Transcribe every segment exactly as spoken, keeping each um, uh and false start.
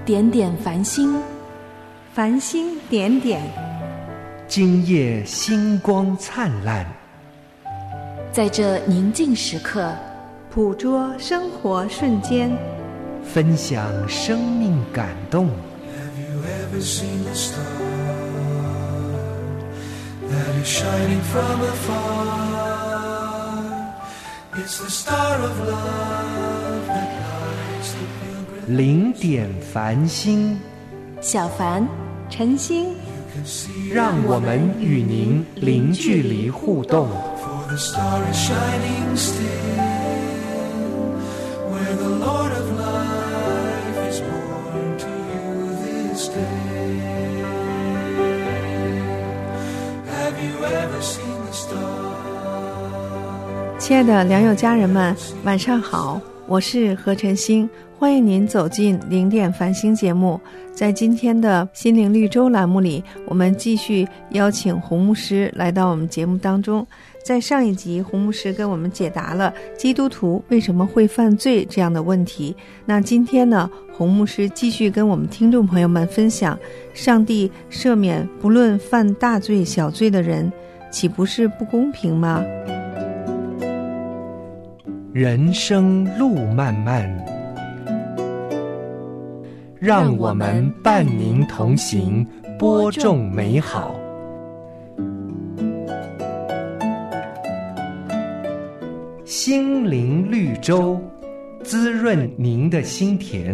点点繁星， 繁星点点， 今夜星光灿烂。 在这宁静时刻， 捕捉生活瞬间， 分享生命感动。 Have you ever seen a star that is shining from afar? It's the star of love that lights the pilgrim. 零点繁星， 小凡、 晨星， 让我们与您零距离互动。 For the star is shining still, where the Lord of life is born to you this day. Have you ever seen the star? 亲爱的良友家人们，晚上好，我是何晨星，欢迎您走进零点繁星节目。在今天的心灵绿洲栏目里，我们继续邀请洪牧师来到我们节目当中。在上一集，洪牧师跟我们解答了基督徒为什么会犯罪这样的问题。那今天呢，洪牧师继续跟我们听众朋友们分享，上帝赦免不论犯大罪小罪的人，岂不是不公平吗？ 人生路漫漫，让我们伴您同行，播种美好。心灵绿洲，滋润您的心田。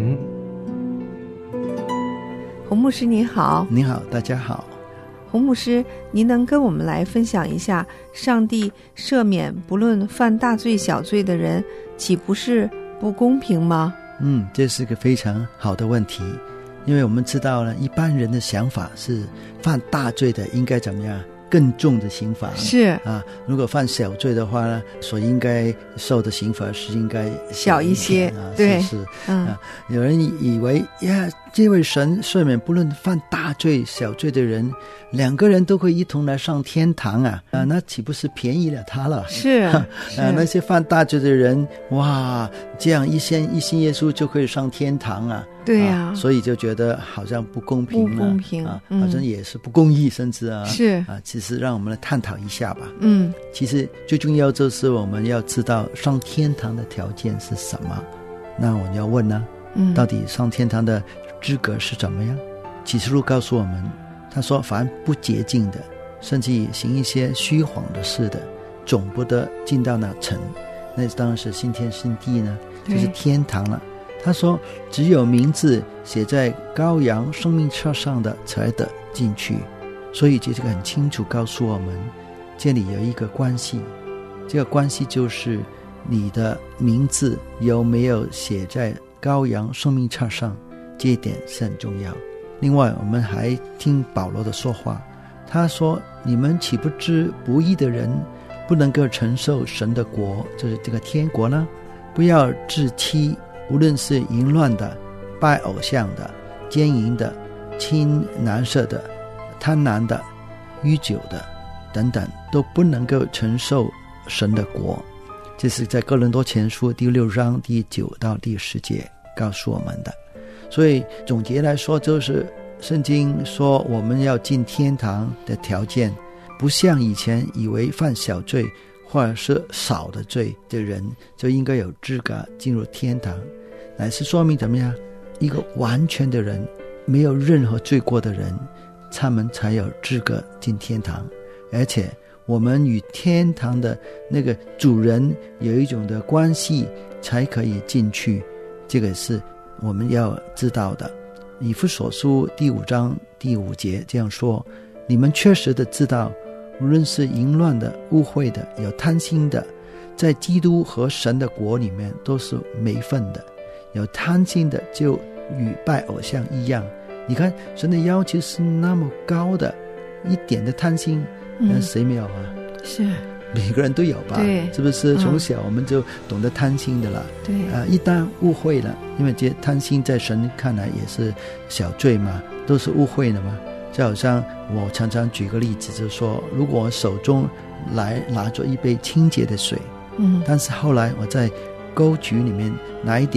洪牧师您好。 你好，大家好。 洪牧师，您能跟我们来分享一下，上帝赦免不论犯大罪小罪的人，岂不是不公平吗？ 嗯，这是个非常好的问题，因为我们知道呢，一般人的想法是犯大罪的应该怎么样？更重的刑罚是啊，如果犯小罪的话呢，所应该受的刑罚是应该小一些啊， 对， 是是、 嗯啊，有人以为呀，这位神赦免不论犯大罪小罪的人，两个人都会一同来上天堂啊啊，那岂不是便宜了他了？ 是啊， 那些犯大罪的人，哇，这样一信一信耶稣就可以上天堂啊。 对呀、 啊，所以就觉得好像不公平了， 不公平啊、 嗯， 好像也是不公义，甚至啊， 是啊，其实让我们来探讨一下吧。 嗯， 其实最重要就是我们要知道上天堂的条件是什么。那我要问呢， 嗯， 到底上天堂的资格是怎么样？启示录告诉我们，他说凡不洁净的，甚至行一些虚谎的事的，总不得进到那城。那当然是新天新地呢，就是天堂了。他说只有名字写在羔羊生命册上的才得进去，所以这个很清楚告诉我们，这里有一个关系，这个关系就是你的名字有没有写在羔羊生命册上，这一点是很重要。另外我们还听保罗的说话，他说你们岂不知不义的人不能够承受神的国，就是这个天国呢？不要自欺，无论是淫乱的、拜偶像的、奸淫的、亲男色的、贪婪的、酗酒的等等，都不能够承受神的国。这是在哥林多前书第六章第九到第十节告诉我们的。所以总结来说，就是圣经说我们要进天堂的条件，不像以前以为犯小罪或者是少的罪的人就应该有资格进入天堂，乃是说明怎么样？一个完全的人，没有任何罪过的人，他们才有资格进天堂。而且我们与天堂的那个主人有一种的关系，才可以进去，这个是我们要知道的。以弗所书第五章第五节这样说：你们确实的知道，无论是淫乱的、污秽的、有贪心的，在基督和神的国里面都是没份的。有贪心的就与拜偶像一样。你看神的要求是那么高的，一点的贪心，嗯，谁没有啊？ 是每个人都有吧？ 对， 是不是？从小我们就懂得贪心的了。 对啊、呃，一旦误会了，因为这贪心在神看来也是小罪嘛，都是误会的嘛。就好像我常常举个例子，就是说，如果我手中来拿着一杯清洁的水， 嗯， 但是后来我在沟渠里面拿一点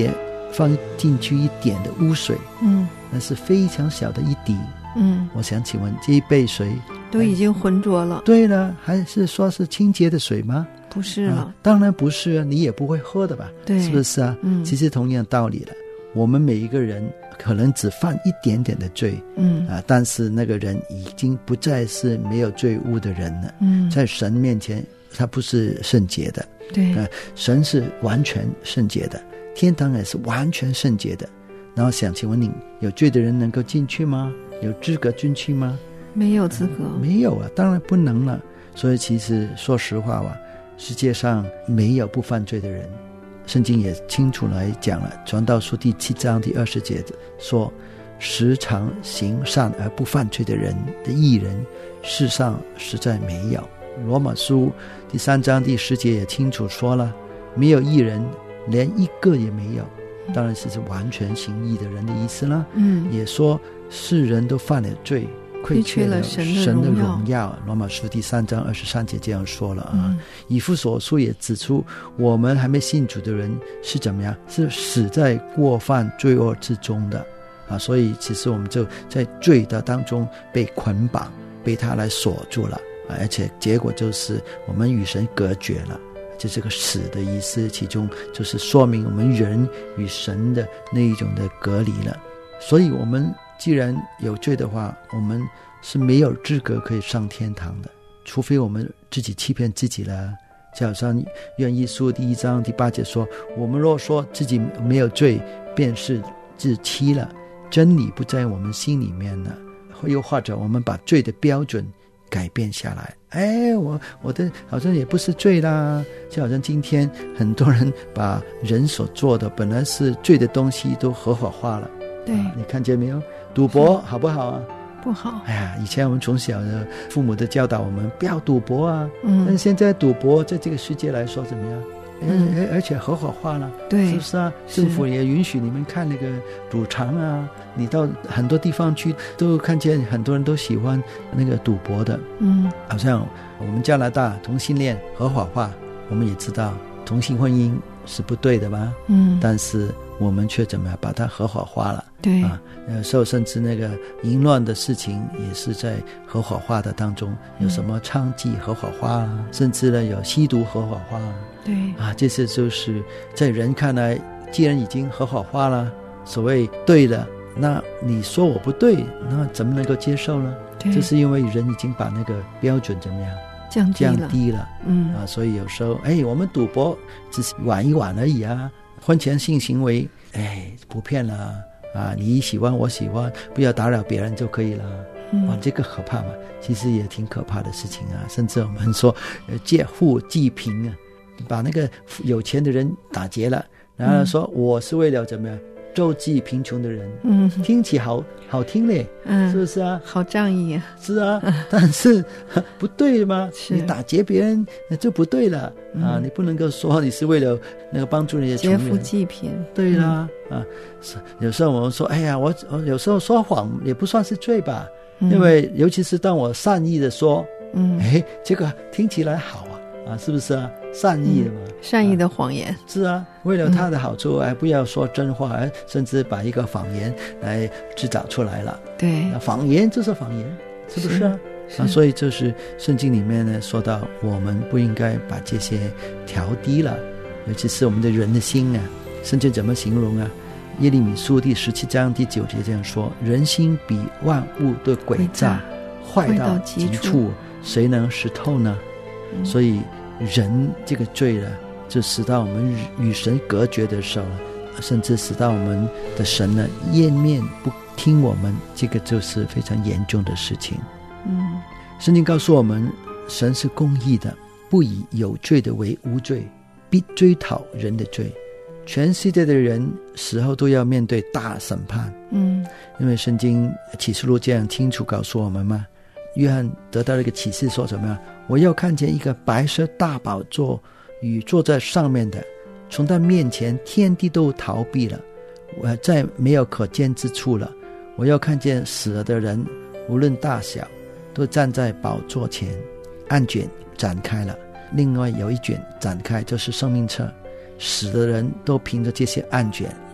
放进去一点的污水， 嗯， 那是非常小的一滴， 嗯， 我想请问这一杯水都已经浑浊了。 对了，还是说是清洁的水吗？ 不是了、 啊、当然不是啊，你也不会喝的吧？ 对， 是不是啊？ 嗯， 其实同样道理了，我们每一个人可能只犯一点点的罪， 嗯啊，但是那个人已经不再是没有罪污的人了， 嗯， 在神面前他不是圣洁的， 对、 呃，神是完全圣洁的，天堂也是完全圣洁的。然后想请问你，有罪的人能够进去吗？有资格进去吗？ 没有资格、 呃、没有啊，当然不能了。所以其实说实话吧，世界上没有不犯罪的人，圣经也清楚来讲了，传道书第七章第二十节说，时常行善而不犯罪的人的义人，世上实在没有。罗马书第三章第十节也清楚说了，没有义人，连一个也没有，当然是完全行义的人的意思了。 嗯， 也说世人都犯了罪，亏缺了神的荣耀。罗马书第三章二十三节这样说了啊。 嗯、 以弗所书也指出，我们还没信主的人是怎么样？是死在过犯罪恶之中的啊。所以其实我们就在罪的当中被捆绑，被他来锁住了啊，而且结果就是我们与神隔绝了。就这个死的意思，其中就是说明我们人与神的那一种的隔离了。所以我们既然有罪的话，我们是没有资格可以上天堂的，除非我们自己欺骗自己了。就好像约翰一书第一章第八节说，我们若说自己没有罪，便是自欺了，真理不在我们心里面了。又或者我们把罪的标准改变下来，哎，我我的好像也不是罪啦。就好像今天很多人把人所做的本来是罪的东西都合法化了。 对、 啊、你看见没有？赌博好不好啊？ 不好。 哎呀，以前我们从小的父母都教导我们不要赌博啊， 嗯， 但是现在赌博在这个世界来说怎么样？ 嗯， 而而且合法化了， 对， 是不是啊？政府也允许你们看那个赌场啊，你到很多地方去都看见很多人都喜欢那个赌博的。 嗯， 好像我们加拿大同性恋合法化，我们也知道同性婚姻是不对的吧？嗯，但是我们却怎么样把它合法化了？ 对啊，有时候甚至那个淫乱的事情也是在合法化的当中，有什么娼妓合法化啊、嗯，甚至呢有吸毒合法化啊。 对啊，这些就是在人看来，既然已经合法化了，所谓对了，那你说我不对，那怎么能够接受呢？就是因为人已经把那个标准怎么样降低了， 降低了，嗯啊，所以有时候哎，我们赌博只是玩一玩而已啊，婚前性行为哎不骗了啊，你喜欢我喜欢，不要打扰别人就可以了。嗯、哇，这个可怕嘛？其实也挺可怕的事情啊。甚至我们说，呃，借富济贫啊，把那个有钱的人打劫了，然后说我是为了怎么样周济贫穷的人，嗯，听起好好听嘞，嗯，是不是啊？ 好仗义啊， 是啊，但是不对吗？你打劫别人就不对了、嗯、啊！你不能够说你是为了那个帮助那些穷人， 劫富济贫， 对啦、嗯、啊，有时候我们说，哎呀，我我有时候说谎也不算是罪吧，嗯、因为尤其是当我善意的说，嗯，哎，这个听起来好啊，啊，是不是啊？善意的嘛、嗯， 善意的谎言、 啊、是啊，为了他的好处，哎、嗯，不要说真话，哎，甚至把一个谎言来制造出来了。 对， 那谎言就是谎言，是不是啊？是啊，所以就是圣经里面呢说到，我们不应该把这些调低了，尤其是我们的人的心啊。圣经怎么形容啊？耶利米书第十七章第九节这样说：人心比万物的诡诈，坏到极处，谁能识透呢？嗯、所以人这个罪呢，就使到我们与神隔绝的时候，甚至使到我们的神呢厌面不听我们，这个就是非常严重的事情。嗯，圣经告诉我们，神是公义的，不以有罪的为无罪，必追讨人的罪。全世界的人死后都要面对大审判。嗯，因为圣经启示录这样清楚告诉我们嘛。约翰得到了一个启示，说什么样？我又看见一个白色大宝座与坐在上面的，从他面前天地都逃避了，我再没有可见之处了。我又看见死了的人无论大小都站在宝座前，案卷展开了，另外有一卷展开，就是生命册，死的人都凭着这些案卷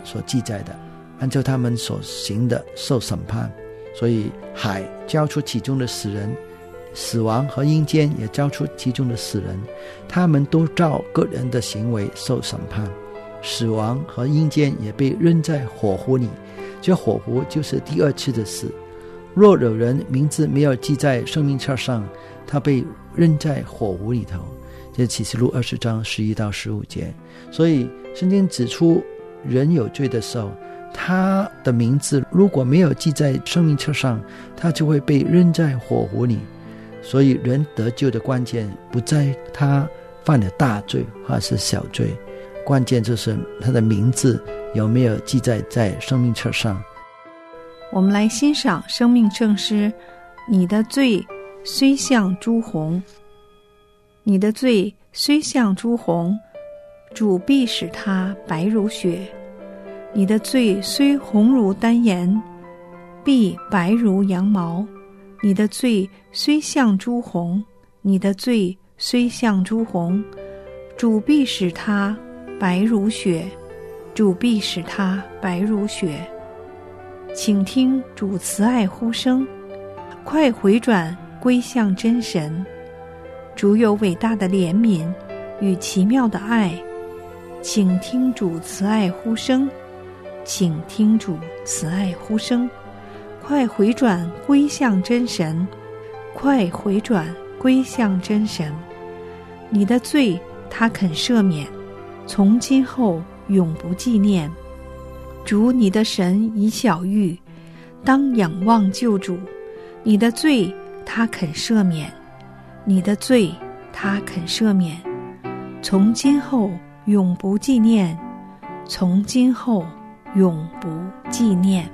所记载的，按照他们所行的受审判。所以海交出其中的死人，死亡和阴间也交出其中的死人，他们都照个人的行为受审判。死亡和阴间也被扔在火湖里，这火湖就是第二次的死。若有人名字没有记在生命册上，他被扔在火湖里头。这是启示录二十章十一到十五节。所以圣经指出，人有罪的时候，他的名字如果没有记在生命册上，他就会被扔在火湖里。所以人得救的关键不在他犯了大罪或是小罪，关键就是他的名字有没有记载在生命册上。 我们来欣赏生命圣诗：你的罪虽像朱红，你的罪虽像朱红，主必使它白如雪。你的罪虽红如丹颜，必白如羊毛。你的罪虽像朱红，你的罪虽像朱红，主必使它白如雪，主必使它白如雪。请听主慈爱呼声，快回转归向真神。主有伟大的怜悯与奇妙的爱，请听主慈爱呼声，请听主慈爱呼声，快回转归向真神，快回转归向真神。你的罪他肯赦免，从今后永不纪念。主你的神已晓谕，当仰望救主。你的罪他肯赦免，你的罪他肯赦免，从今后永不纪念，从今后永不纪念。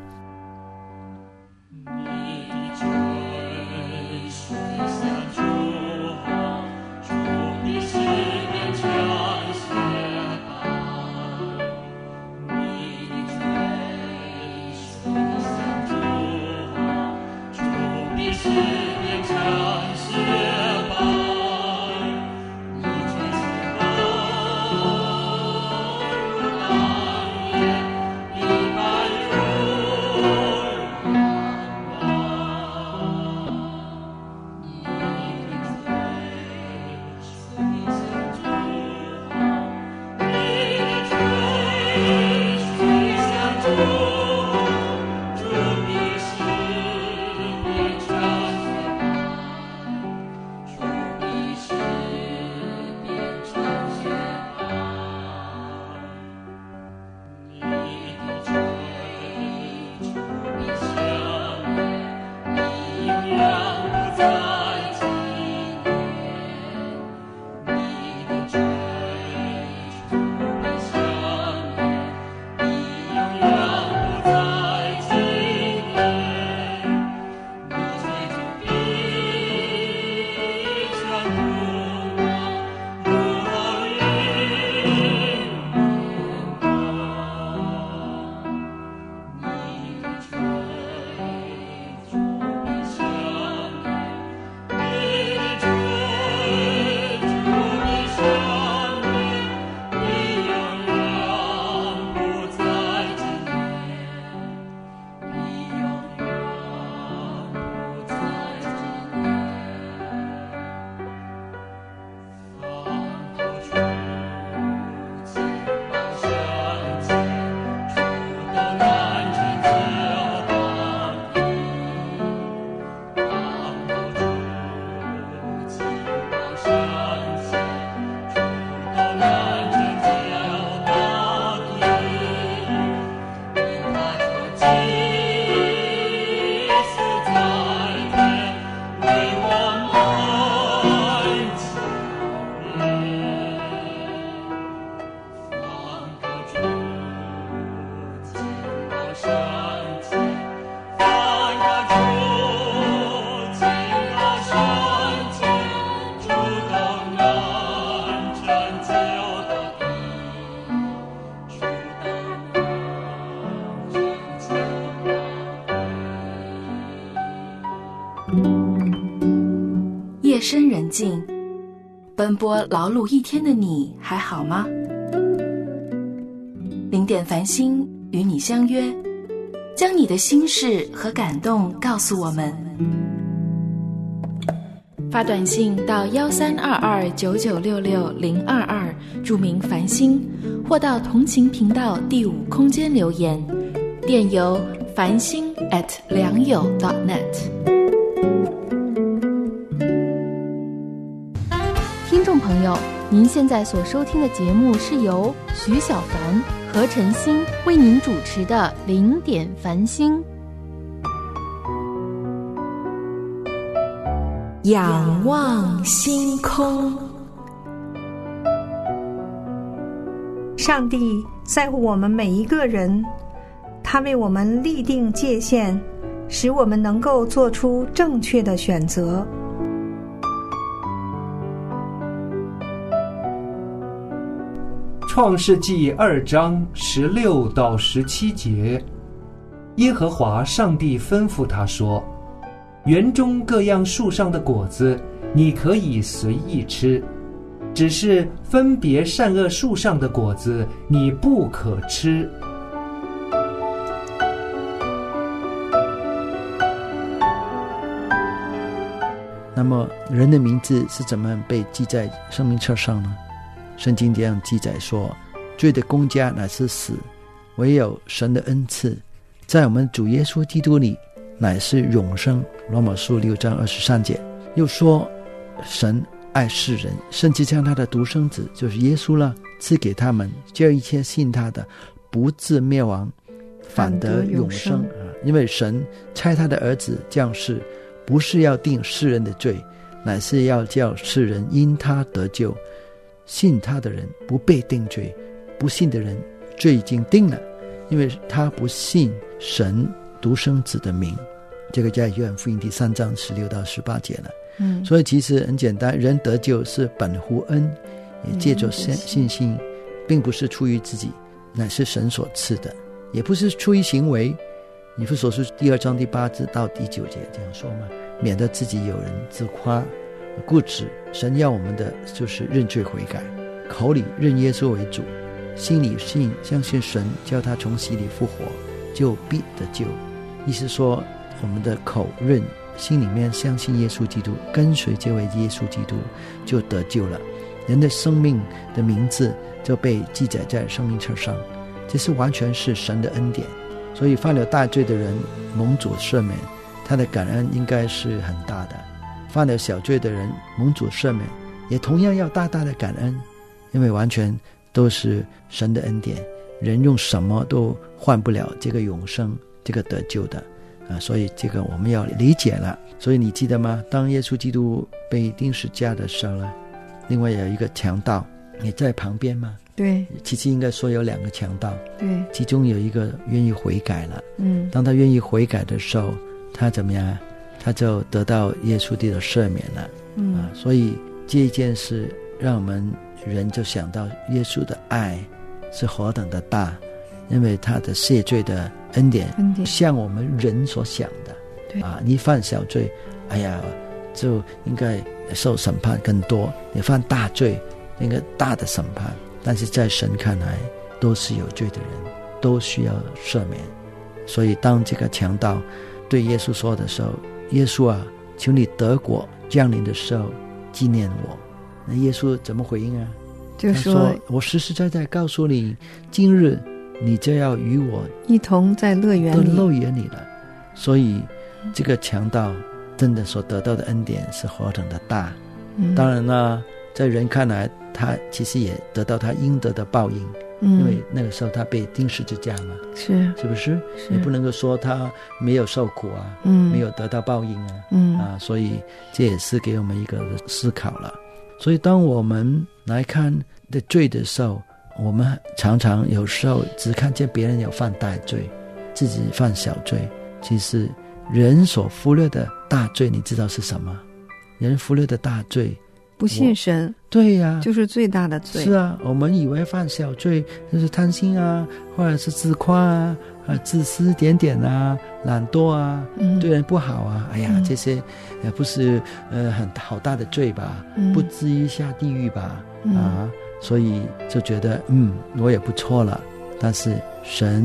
夜深人静，奔波劳碌一天的你还好吗？零点繁星与你相约，将你的心事和感动告诉我们。发短信到幺三二二九九六六零二二，注明繁星，或到同情频道第五空间留言，电邮繁星 at 良友 .net。 听众朋友，您现在所收听的节目是由徐小凡、何晨星为您主持的零点繁星。仰望星空。 上帝在乎我们每一个人，他为我们立定界限，使我们能够做出正确的选择。 创世纪二章十六到十七节，耶和华上帝吩咐他说：园中各样树上的果子你可以随意吃，只是分别善恶树上的果子你不可吃。 那么人的名字是怎么被记在生命册上呢？圣经这样记载说，罪的工价乃是死，唯有神的恩赐在我们主耶稣基督里乃是永生。罗马书六章二十三节又说，神爱世人，甚至将他的独生子就是耶稣了赐给他们，叫一切信他的不至灭亡，反得永生。因为神差他的儿子降世，不是要定世人的罪，乃是要叫世人因他得救。信他的人不被定罪，不信的人罪已经定了，因为他不信神独生子的名。这个在约翰福音第三章十六到十八节了。嗯，所以其实很简单，人得救是本乎恩，也借着信心，并不是出于自己，乃是神所赐的，也不是出于行为。以弗所书第二章第八节到第九节这样说嘛，免得自己有人自夸固执。神要我们的就是认罪悔改，口里认耶稣为主，心里信相信神叫他从死里复活，就必得救。意思说，我们的口认，心里面相信耶稣基督，跟随这位耶稣基督，就得救了。人的生命的名字就被记载在生命册上，这是完全是神的恩典。所以犯了大罪的人蒙主赦免，他的感恩应该是很大的。犯了小罪的人蒙主赦免，也同样要大大的感恩，因为完全都是神的恩典，人用什么都换不了这个永生，这个得救的啊，所以这个我们要理解了。所以你记得吗？当耶稣基督被钉十字架的时候呢，另外有一个强盗也在旁边吗？ 对， 其实应该说有两个强盗， 对， 其中有一个愿意悔改了。 嗯， 当他愿意悔改的时候，他怎么样？他就得到耶稣的赦免了。嗯啊，所以这一件事让我们人就想到耶稣的爱是何等的大，因为他的赦罪的恩典不像我们人所想的。对啊，你犯小罪，哎呀，就应该受审判更多；你犯大罪，应该大的审判。但是在神看来，都是有罪的人，都需要赦免。所以当这个强盗对耶稣说的时候，耶稣啊，求你得国降临的时候纪念我。那耶稣怎么回应啊？ 就 说, 他说我实实在在告诉你，今日你就要与我一同在乐园里乐园里了。所以这个强盗真的所得到的恩典是何等的大。嗯、当然了，在人看来他其实也得到他应得的报应。嗯、因为那个时候他被钉十字架嘛， 是是不是？你不能够说他没有受苦啊， 嗯， 没有得到报应啊， 嗯啊，所以这也是给我们一个思考了。所以当我们来看的罪的时候，我们常常有时候只看见别人有犯大罪，自己犯小罪。其实人所忽略的大罪，你知道是什么？人忽略的大罪， 不信神。 对呀、啊， 就是最大的罪。 是啊，我们以为犯小罪就是贪心啊，或者是自夸啊，啊自私点点啊，懒惰啊，嗯、对人不好啊，哎呀，嗯、这些呃不是呃很好大的罪吧？嗯、不至于下地狱吧？嗯、啊，所以就觉得嗯我也不错了。但是神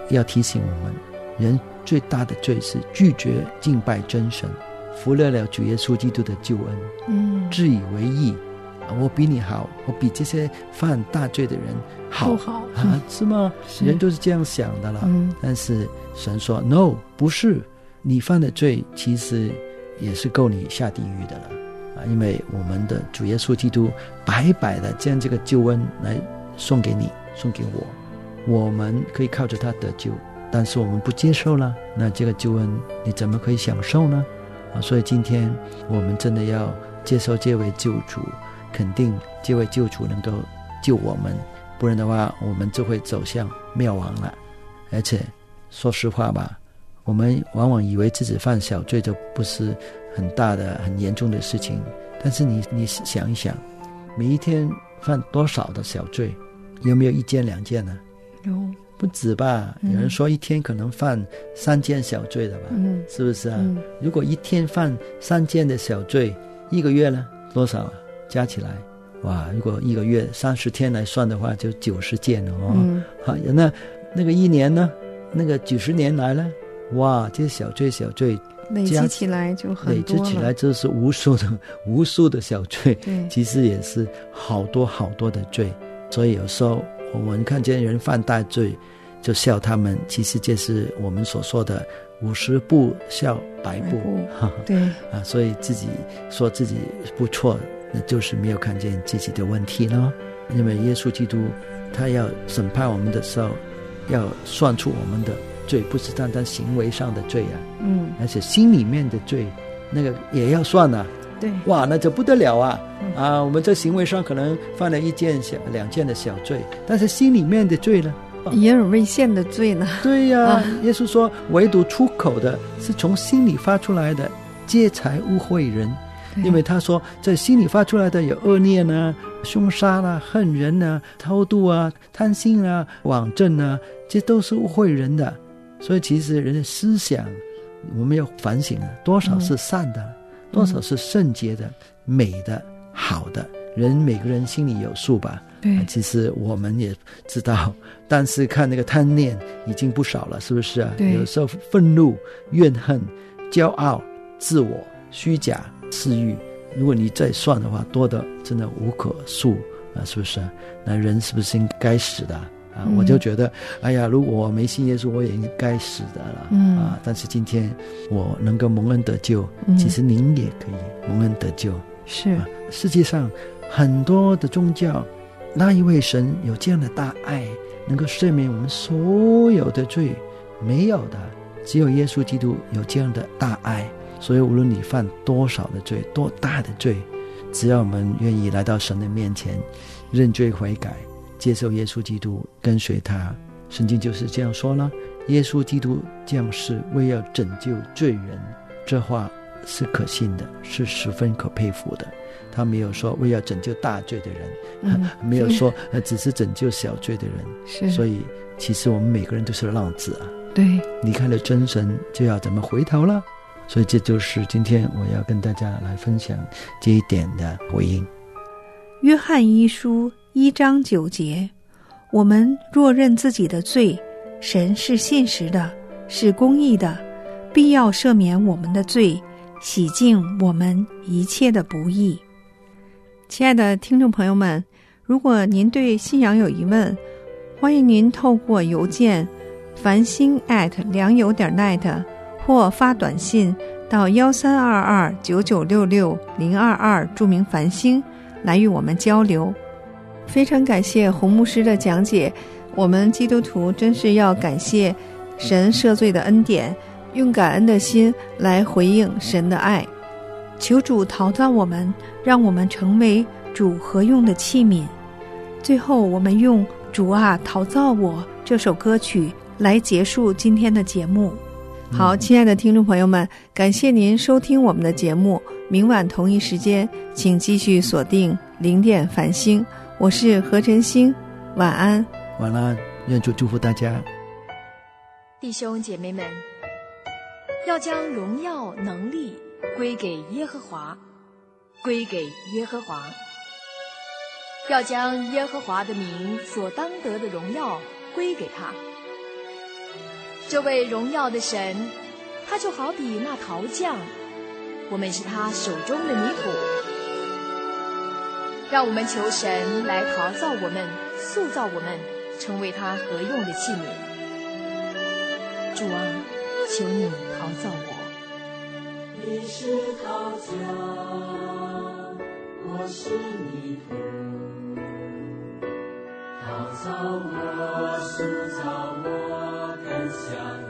要提醒我们，人最大的罪是拒绝敬拜真神，忽略了主耶稣基督的救恩， 嗯， 自以为义，我比你好，我比这些犯大罪的人好不好啊？是吗？ 是人都是这样想的了。 嗯， 但是神说 no， 不是，你犯的罪其实也是够你下地狱的了啊！因为我们的主耶稣基督白白的将这个救恩来送给你，送给我，我们可以靠着他得救，但是我们不接受了，那这个救恩你怎么可以享受呢？啊，所以今天我们真的要接受这位救主，肯定这位救主能够救我们，不然的话我们就会走向灭亡了。而且说实话吧，我们往往以为自己犯小罪就不是很大的很严重的事情，但是你你想一想，每一天犯多少的小罪，有没有一件两件呢？ 有， 不止吧，有人说一天可能犯三件小罪的吧， 嗯， 是不是啊？ 嗯， 如果一天犯三件的小罪，一个月呢多少啊？加起来，哇，如果一个月三十天来算的话，就九十件了哦。 嗯， 好，那那个一年呢？那个几十年来呢？哇，这些小罪小罪累积起来就很累多了， 积起来就是无数的无数的小罪， 对， 其实也是好多好多的罪。所以有时候我们看见人犯大罪就笑他们，其实这是我们所说的五十步笑百步， 百步对啊，所以自己说自己不错，那就是没有看见自己的问题了。因为耶稣基督他要审判我们的时候，要算出我们的罪，不是单单行为上的罪啊， 嗯， 而且心里面的罪那个也要算啊。 对， 哇，那就不得了啊！ 嗯、 啊，我们在行为上可能犯了一件小两件的小罪，但是心里面的罪呢？ 也有未现的罪呢。 对呀、啊啊， 耶稣说，唯独出口的是从心里发出来的，这才污秽人。因为他说，在心里发出来的有恶念啊、凶杀啊、恨人啊、偷渡啊、贪心啊、妄证啊，这都是污秽人的。所以其实人的思想，我们要反省啊，多少是善的。嗯，多少是圣洁的、美的、好的，人每个人心里有数吧。 对， 其实我们也知道，但是看那个贪念已经不少了，是不是啊？ 对， 有时候愤怒、怨恨、骄傲、自我、虚假、私欲，如果你再算的话，多的真的无可数啊，是不是啊？那人是不是应该死的啊？ 嗯， 我就觉得，哎呀，如果我没信耶稣，我也应该死的了。 嗯啊，但是今天我能够蒙恩得救， 嗯， 其实您也可以蒙恩得救。 是， 啊，世界上很多的宗教，那一位神有这样的大爱，能够赦免我们所有的罪，没有的，只有耶稣基督有这样的大爱。所以无论你犯多少的罪，多大的罪，只要我们愿意来到神的面前认罪悔改，接受耶稣基督，跟随他，圣经就是这样说了，耶稣基督降世为要拯救罪人，这话是可信的，是十分可佩服的。他没有说为要拯救大罪的人，嗯，没有说只是拯救小罪的人。 是， 所以其实我们每个人都是浪子啊。 对， 离开了真神就要怎么回头了？所以这就是今天我要跟大家来分享这一点的回应。 约翰一书一章九节，我们若认自己的罪，神是信实的，是公义的，必要赦免我们的罪，洗净我们一切的不义。 亲爱的听众朋友们，如果您对信仰有疑问，欢迎您透过邮件繁星 at 良友点 net 或发短信到幺三二二九九六六零二二，注明繁星，来与我们交流。非常感谢洪牧师的讲解，我们基督徒真是要感谢神赦罪的恩典，用感恩的心来回应神的爱。 求主陶造我们，让我们成为主合用的器皿。最后我们用主啊陶造我这首歌曲来结束今天的节目。 好，亲爱的听众朋友们，感谢您收听我们的节目，明晚同一时间请继续锁定零点繁星，我是何晨星，晚安。 晚安，愿主祝福大家。 弟兄姐妹们，要将荣耀能力归给耶和华，归给耶和华，要将耶和华的名所当得的荣耀归给他。 这位荣耀的神，他就好比那陶匠，我们是他手中的泥土。让我们求神来陶造我们，塑造我们，成为他合用的器皿。主啊，求你陶造我。 你是陶匠，我是泥土，陶造我，塑造我，更像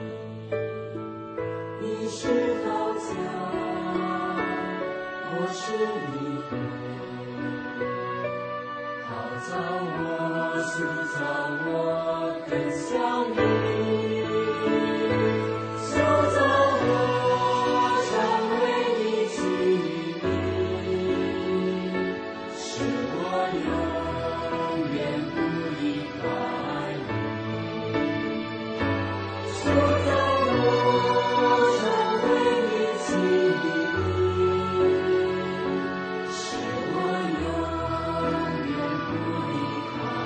你。你是陶匠，我是泥土，陶造我，塑造我，更像你。塑造我，成为你器皿，使我永远不离开你。塑造我，成为你器皿，使我永远不离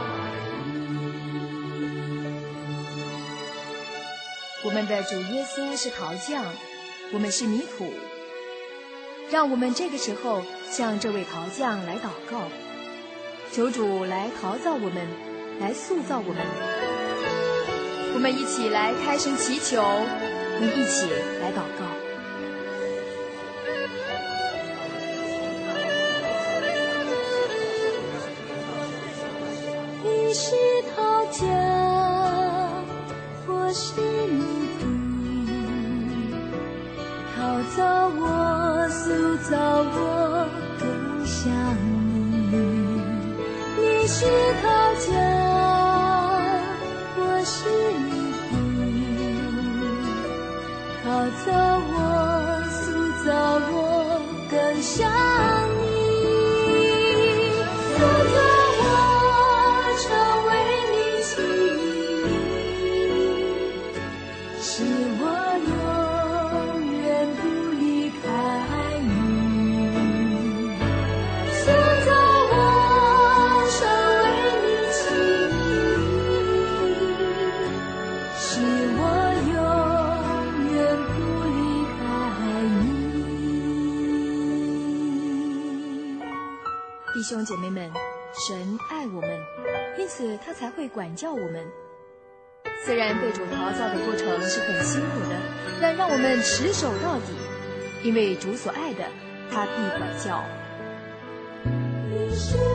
开你。 我们的主耶稣是陶匠，我们是泥土。让我们这个时候向这位陶匠来祷告，求主来陶造我们，来塑造我们。我们一起来开声祈求，我们一起来祷告。 你是陶匠，我是泥土，陶造我，塑造我，更像你。你是陶匠，我是泥土，陶造我，塑造我，更像你。塑造我，成为你器皿，使我永远不离开你。塑造我，成为你器皿，使我永远不离开你。 弟兄姐妹们，神爱我们，因此他才会管教我们。虽然被主陶造的过程是很辛苦的，但让我们持守到底，因为主所爱的，他必管教。 你是